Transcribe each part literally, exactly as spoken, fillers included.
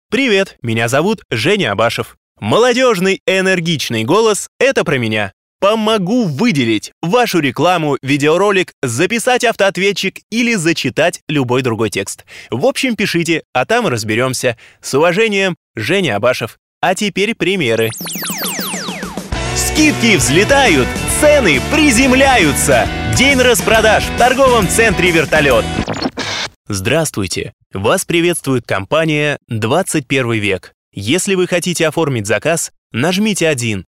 Привет, меня зовут Женя Абашев. Молодежный энергичный голос — это про меня. Помогу выделить вашу рекламу, видеоролик, записать автоответчик или зачитать любой другой текст. В общем, пишите, а там разберемся. С уважением, Женя Абашев. А теперь примеры. Скидки взлетают, цены приземляются. День распродаж в торговом центре «Вертолет». Здравствуйте! Вас приветствует компания «двадцать первый век». Если вы хотите оформить заказ, нажмите один.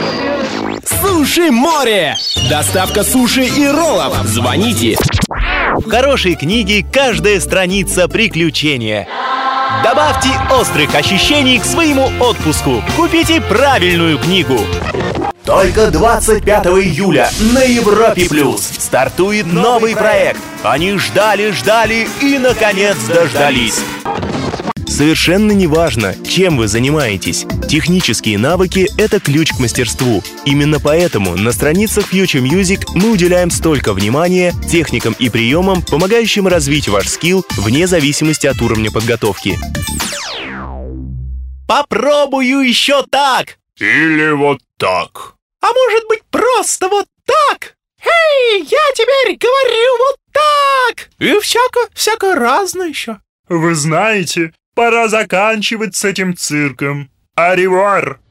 Суши-море! Доставка суши и роллов. Звоните. В хорошей книге каждая страница приключения. Добавьте острых ощущений к своему отпуску. Купите правильную книгу. Только двадцать пятого июля на Европе Плюс стартует новый проект. Они ждали, ждали и, наконец, дождались. Совершенно неважно, чем вы занимаетесь. Технические навыки — это ключ к мастерству. Именно поэтому на страницах Future Music мы уделяем столько внимания техникам и приемам, помогающим развить ваш скилл вне зависимости от уровня подготовки. Попробую еще так! Или вот так. А может быть, просто вот так? Эй, я теперь говорю вот так! И всяко, всяко разно еще. Вы знаете, пора заканчивать с этим цирком. Аривуар!